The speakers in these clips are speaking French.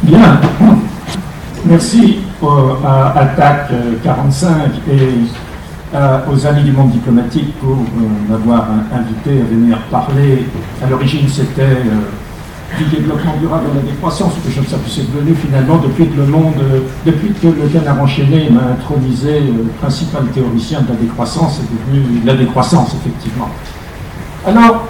Bien, merci à Attaque 45 et aux amis du monde diplomatique pour m'avoir invité à venir parler. À l'origine, c'était du développement durable et de la décroissance, que je ne sais plus c'est devenu finalement depuis que le Canard enchaîné m'a intronisé le principal théoricien de la décroissance, c'est devenu la décroissance, effectivement. Alors,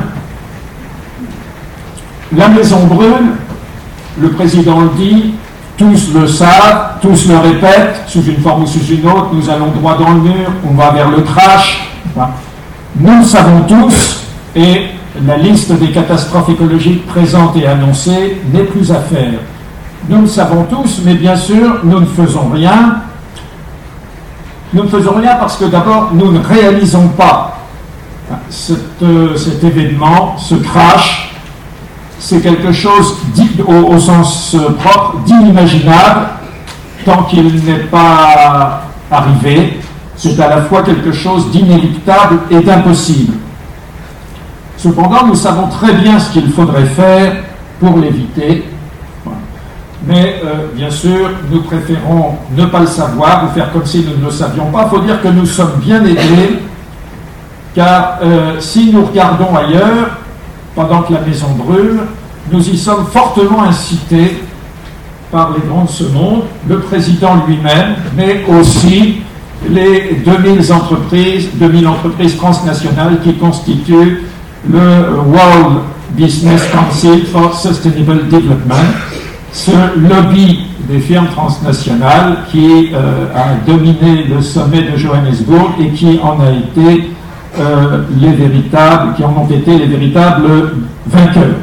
la maison brûle, le président le dit, tous le savent, tous le répètent, sous une forme ou sous une autre, nous allons droit dans le mur, on va vers le crash. Nous le savons tous, et la liste des catastrophes écologiques présentes et annoncées n'est plus à faire. Nous le savons tous, mais bien sûr, nous ne faisons rien. Nous ne faisons rien parce que d'abord, nous ne réalisons pas cet événement, ce crash. C'est quelque chose, au sens propre, d'inimaginable, tant qu'il n'est pas arrivé. C'est à la fois quelque chose d'inéluctable et d'impossible. Cependant, nous savons très bien ce qu'il faudrait faire pour l'éviter. Mais, bien sûr, nous préférons ne pas le savoir ou faire comme si nous ne le savions pas. Il faut dire que nous sommes bien aidés, car si nous regardons ailleurs, pendant que la maison brûle, nous y sommes fortement incités par les grands de ce monde, le président lui-même, mais aussi les 2000 entreprises transnationales qui constituent le World Business Council for Sustainable Development, ce lobby des firmes transnationales qui a dominé le sommet de Johannesburg et qui en ont été les véritables vainqueurs.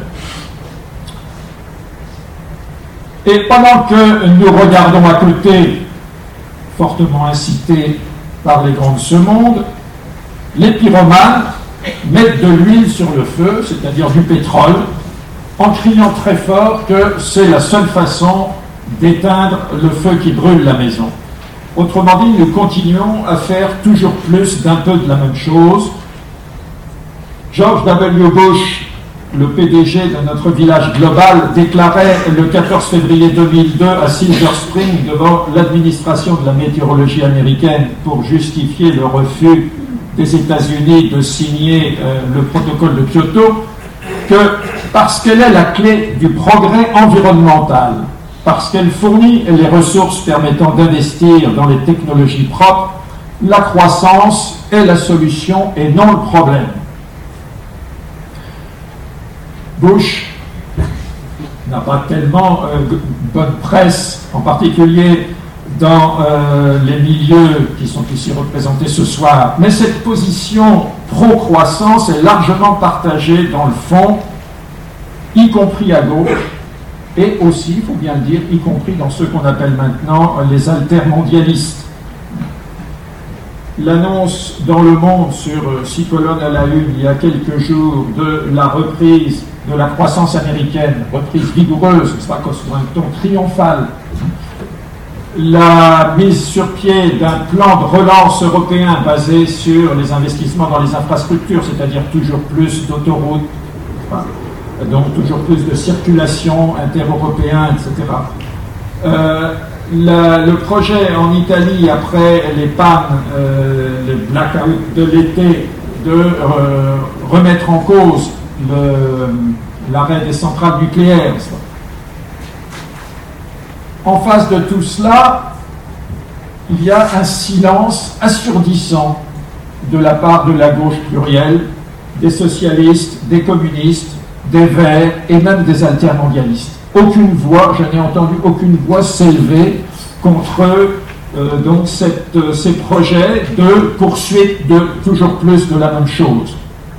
Et pendant que nous regardons à côté, fortement incités par les grands de ce monde, les pyromanes mettent de l'huile sur le feu, c'est-à-dire du pétrole, en criant très fort que c'est la seule façon d'éteindre le feu qui brûle la maison. Autrement dit, nous continuons à faire toujours plus d'un peu de la même chose. George W. Bush, le PDG de notre village global, déclarait le 14 février 2002 à Silver Spring devant l'administration de la météorologie américaine pour justifier le refus des États-Unis de signer le protocole de Kyoto, que parce qu'elle est la clé du progrès environnemental, parce qu'elle fournit les ressources permettant d'investir dans les technologies propres, la croissance est la solution et non le problème. Bush n'a pas tellement bonne presse, en particulier dans les milieux qui sont ici représentés ce soir, mais cette position pro-croissance est largement partagée dans le fond, y compris à gauche, et aussi, il faut bien le dire, y compris dans ceux qu'on appelle maintenant les altermondialistes. L'annonce dans Le Monde sur 6 colonnes à la une il y a quelques jours de la reprise de la croissance américaine, reprise vigoureuse, c'est pas sur un ton triomphal, la mise sur pied d'un plan de relance européen basé sur les investissements dans les infrastructures, c'est-à-dire toujours plus d'autoroutes, donc toujours plus de circulation inter-européen, etc. Le projet en Italie, après les pannes, les blackouts de l'été, de remettre en cause l'arrêt des centrales nucléaires. En face de tout cela, il y a un silence assourdissant de la part de la gauche plurielle, des socialistes, des communistes, des verts et même des altermondialistes. Aucune voix, je n'ai entendu aucune voix s'élever contre donc ces projets de poursuite de toujours plus de la même chose.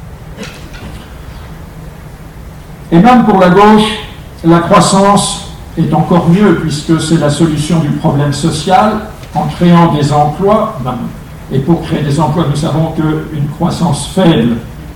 Et même pour la gauche, la croissance est encore mieux puisque c'est la solution du problème social en créant des emplois. Et pour créer des emplois, nous savons qu'une croissance faible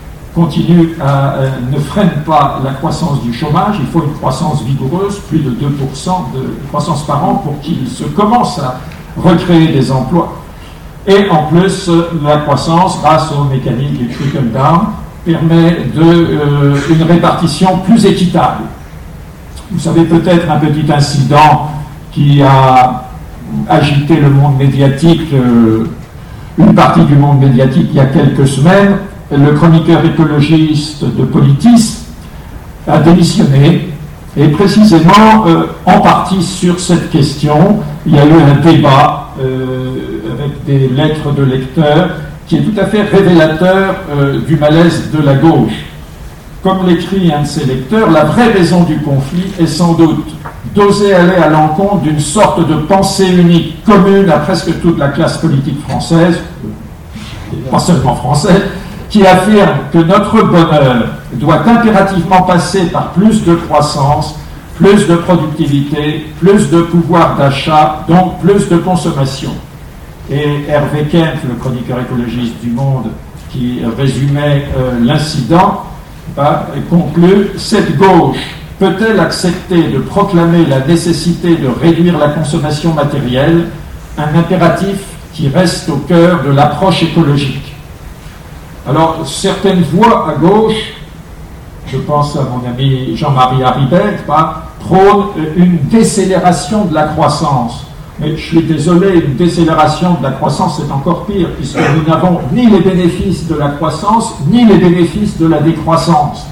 ne freine pas la croissance du chômage. Il faut une croissance vigoureuse, plus de 2% de croissance par an pour qu'il se commence à recréer des emplois. Et en plus, la croissance, grâce au mécanisme du trickle-down, permet une répartition plus équitable. Vous savez peut-être un petit incident qui a agité le monde médiatique, une partie du monde médiatique il y a quelques semaines. Le chroniqueur écologiste de Politis a démissionné, et précisément en partie sur cette question. Il y a eu un débat avec des lettres de lecteurs qui est tout à fait révélateur du malaise de la gauche. Comme l'écrit un de ses lecteurs, la vraie raison du conflit est sans doute d'oser aller à l'encontre d'une sorte de pensée unique commune à presque toute la classe politique française, pas seulement française, qui affirme que notre bonheur doit impérativement passer par plus de croissance, plus de productivité, plus de pouvoir d'achat, donc plus de consommation. Et Hervé Kempf, le chroniqueur écologiste du Monde, qui résumait l'incident, conclut: cette gauche peut-elle accepter de proclamer la nécessité de réduire la consommation matérielle, un impératif qui reste au cœur de l'approche écologique? Alors, certaines voix à gauche, je pense à mon ami Jean-Marie Haribert, prônent une décélération de la croissance. Mais je suis désolé, une décélération de la croissance, c'est encore pire, puisque nous n'avons ni les bénéfices de la croissance, ni les bénéfices de la décroissance.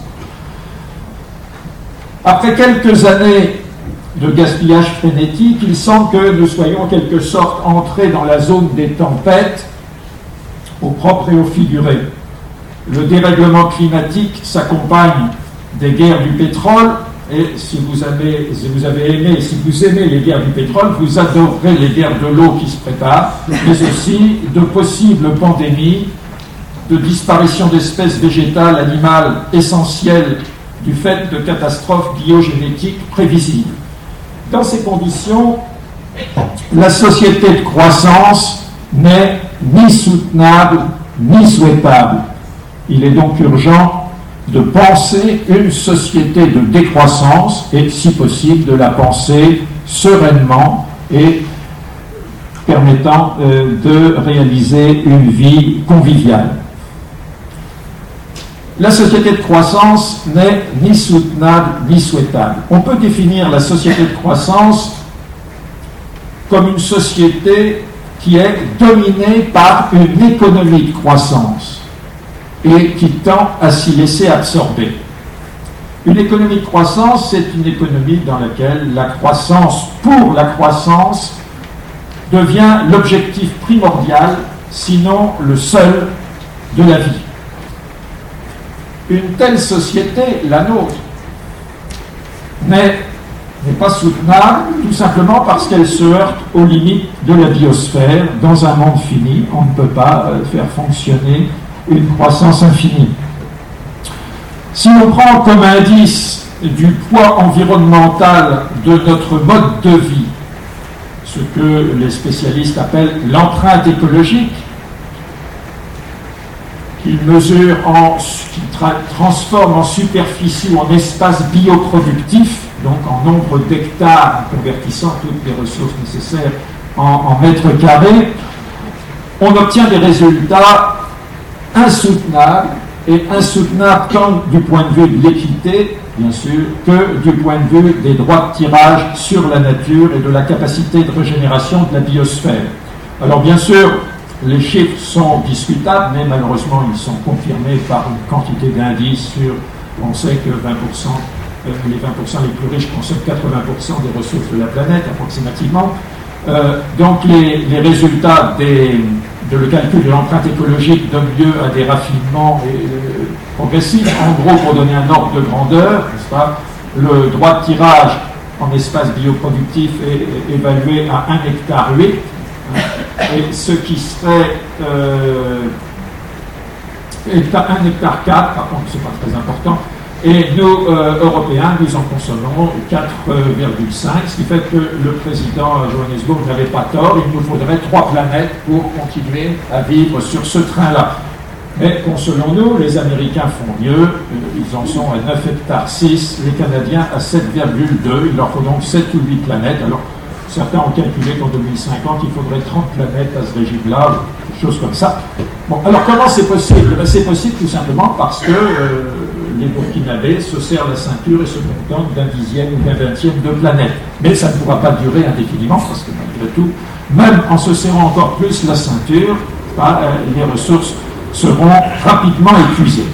Après quelques années de gaspillage frénétique, il semble que nous soyons en quelque sorte entrés dans la zone des tempêtes, au propre et au figuré. Le dérèglement climatique s'accompagne des guerres du pétrole, et si vous aimez les guerres du pétrole, vous adorerez les guerres de l'eau qui se préparent, mais aussi de possibles pandémies, de disparition d'espèces végétales, animales essentielles du fait de catastrophes biogénétiques prévisibles. Dans ces conditions, la société de croissance n'est ni soutenable ni souhaitable. Il est donc urgent de penser une société de décroissance et, si possible, de la penser sereinement et permettant de réaliser une vie conviviale. La société de croissance n'est ni soutenable ni souhaitable. On peut définir la société de croissance comme une société qui est dominée par une économie de croissance et qui tend à s'y laisser absorber. Une économie de croissance, c'est une économie dans laquelle la croissance pour la croissance devient l'objectif primordial, sinon le seul, de la vie. Une telle société, la nôtre, n'est pas soutenable, tout simplement parce qu'elle se heurte aux limites de la biosphère. Dans un monde fini, on ne peut pas faire fonctionner une croissance infinie. Si on prend comme indice du poids environnemental de notre mode de vie, ce que les spécialistes appellent l'empreinte écologique, qui mesure, qui transforme en superficie ou en espace bioproductif, donc en nombre d'hectares, en convertissant toutes les ressources nécessaires en mètres carrés, on obtient des résultats insoutenables, et insoutenables tant du point de vue de l'équité, bien sûr, que du point de vue des droits de tirage sur la nature et de la capacité de régénération de la biosphère. Alors bien sûr, les chiffres sont discutables, mais malheureusement ils sont confirmés par une quantité d'indices sur, on sait que 20%, les 20% les plus riches consomment 80% des ressources de la planète, approximativement. Donc les résultats de le calcul de l'empreinte écologique donnent lieu à des raffinements progressifs. En gros, pour donner un ordre de grandeur, n'est-ce pas, le droit de tirage en espace bioproductif est évalué à 1,8 hectare, et ce qui serait est à 1,4 hectare, par contre c'est pas très important, et nous, Européens, nous en consommons 4,5, ce qui fait que le président Johannesburg n'avait pas tort, il nous faudrait 3 planètes pour continuer à vivre sur ce train-là. Mais consolons-nous, les Américains font mieux, ils en sont à 9,6 hectares, les Canadiens à 7,2, il leur faut donc 7 ou 8 planètes. Alors, certains ont calculé qu'en 2050, il faudrait 30 planètes à ce régime-là, des choses comme ça. Bon, alors comment c'est possible? C'est possible tout simplement parce que les Burkinabés se serrent la ceinture et se contentent d'un 10e ou d'un 20e de planète. Mais ça ne pourra pas durer indéfiniment, parce que malgré tout, même en se serrant encore plus la ceinture, les ressources seront rapidement épuisées.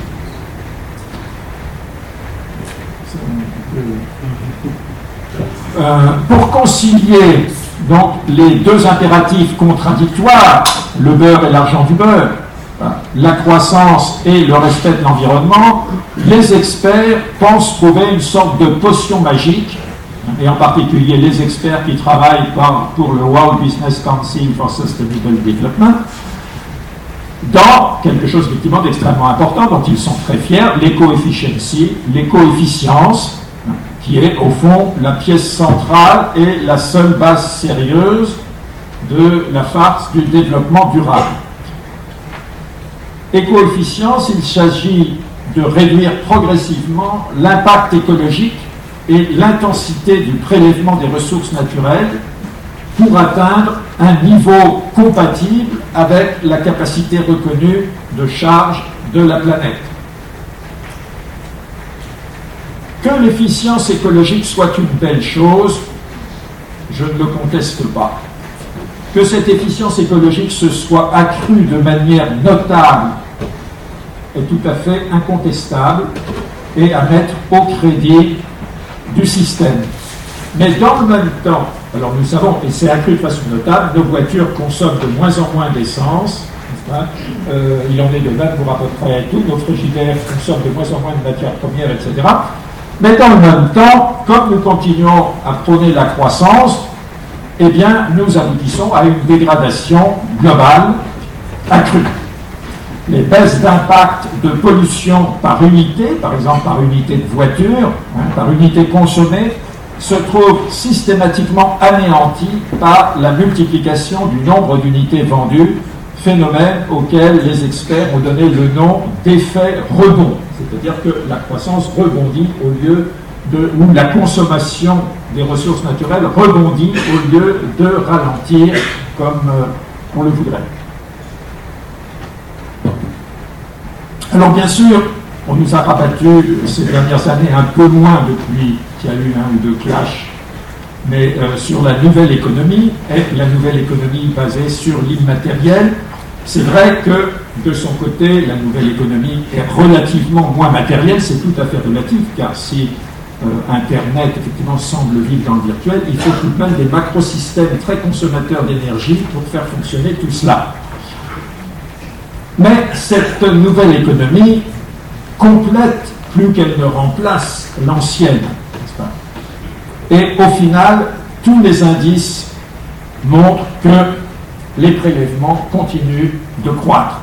Pour concilier donc les deux impératifs contradictoires, le beurre et l'argent du beurre, la croissance et le respect de l'environnement, les experts pensent trouver une sorte de potion magique, et en particulier les experts qui travaillent pour le World Business Council for Sustainable Development, dans quelque chose effectivement d'extrêmement important dont ils sont très fiers, l'éco-efficience, qui est au fond la pièce centrale et la seule base sérieuse de la farce du développement durable. Éco-efficience, il s'agit de réduire progressivement l'impact écologique et l'intensité du prélèvement des ressources naturelles pour atteindre un niveau compatible avec la capacité reconnue de charge de la planète. Que l'efficience écologique soit une belle chose, je ne le conteste pas. Que cette efficience écologique se soit accrue de manière notable est tout à fait incontestable et à mettre au crédit du système. Mais dans le même temps, alors nous savons, et c'est accru de façon notable, nos voitures consomment de moins en moins d'essence, il en est de même pour à peu près tout, nos frigidaires consomment de moins en moins de matières premières, etc. Mais dans le même temps, comme nous continuons à prôner la croissance, eh bien, nous aboutissons à une dégradation globale accrue. Les baisses d'impact de pollution par unité, par exemple par unité de voiture, par unité consommée, se trouvent systématiquement anéanties par la multiplication du nombre d'unités vendues, phénomène auquel les experts ont donné le nom d'effet rebond. C'est-à-dire que la croissance rebondit ou la consommation des ressources naturelles rebondit au lieu de ralentir comme on le voudrait. Alors bien sûr, on nous a rabattu ces dernières années un peu moins depuis qu'il y a eu un ou deux clashs, mais sur la nouvelle économie, et la nouvelle économie basée sur l'immatériel. C'est vrai que, de son côté, la nouvelle économie est relativement moins matérielle, c'est tout à fait relatif, car si Internet, effectivement, semble vivre dans le virtuel, il faut tout de même des macrosystèmes très consommateurs d'énergie pour faire fonctionner tout cela. Mais cette nouvelle économie complète plus qu'elle ne remplace l'ancienne, n'est-ce pas ? Et au final, tous les indices montrent que les prélèvements continuent de croître.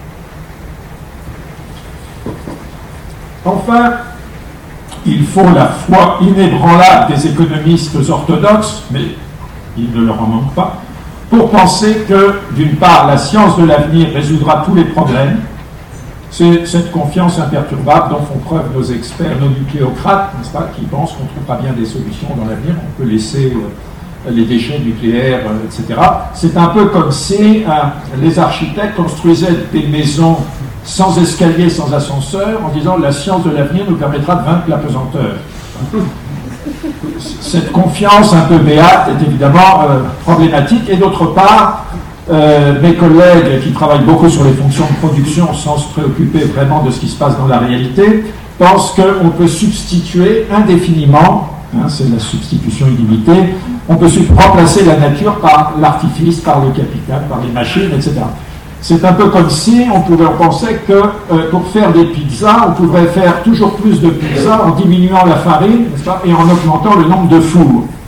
Enfin, il faut la foi inébranlable des économistes orthodoxes, mais il ne leur en manque pas, pour penser que, d'une part, la science de l'avenir résoudra tous les problèmes. C'est cette confiance imperturbable dont font preuve nos experts, nos nucléocrates, n'est-ce pas, qui pensent qu'on trouvera bien des solutions dans l'avenir, on peut laisser les déchets nucléaires, etc. C'est un peu comme si les architectes construisaient des maisons sans escalier, sans ascenseur, en disant la science de l'avenir nous permettra de vaincre la pesanteur. Cette confiance un peu béate est évidemment problématique, et d'autre part, mes collègues qui travaillent beaucoup sur les fonctions de production sans se préoccuper vraiment de ce qui se passe dans la réalité, pensent qu'on peut substituer indéfiniment, c'est la substitution illimitée, on peut remplacer la nature par l'artifice, par le capital, par les machines, etc. C'est un peu comme si on pensait que pour faire des pizzas, on pourrait faire toujours plus de pizzas en diminuant la farine, n'est-ce pas, et en augmentant le nombre de fours.